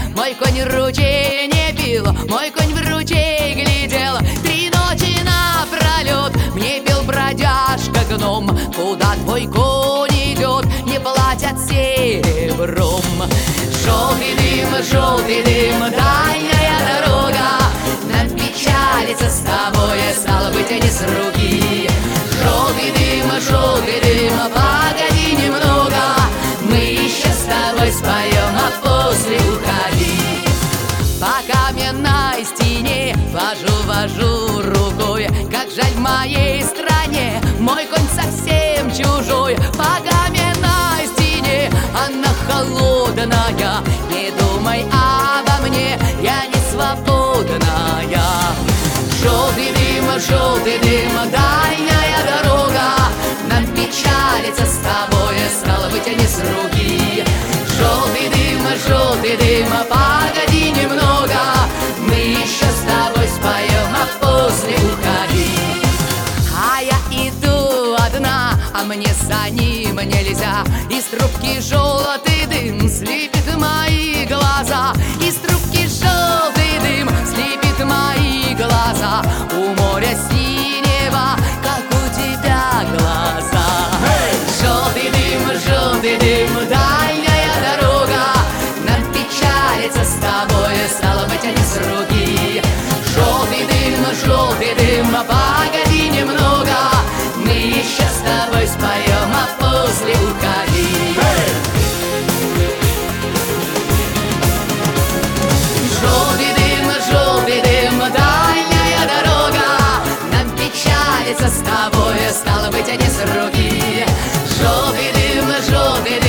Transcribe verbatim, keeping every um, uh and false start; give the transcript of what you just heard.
мой конь ручей не пил, мой конь в ручей глядел. Три ночи напролет мне пел бродяжка гном. Куда твой конь идет, не платят серебром. Желтый дым, желтый дым, дальняя дорога, нам печалиться с тобой, стало быть, а не с руки. Желтый дым, желтый дым, погоди немного, мы еще с тобой споем, а после уходи. По каменной стене вожу, вожу рукой, как жаль в моей стране, мой конь совсем чужой. По каменной стене она холодная, не думай обо мне, я не свободная. Желтый дым, желтый дым, дальняя дорога, нам печалиться с тобой, стало быть, а не с руки. Желтый дым, желтый дым, погоди немного, мы еще с тобой споем, а после уходи. А я иду одна, а мне за ним нельзя. Из трубки желтый дым слепит мои глаза, из трубки желтый дым слепит мои глаза. У моря синего, как у тебя глаза. Желтый дым, желтый дым, дальняя дорога, нам печалиться с тобой, стало быть, а не с руки. Желтый дым, желтый дым, погоди немного, мы еще с тобой споем, а после уходи. Желтый дым, желтый дым, дальняя дорога, нам печалиться с тобой, стало быть, а не с руки. Желтый дым, желтый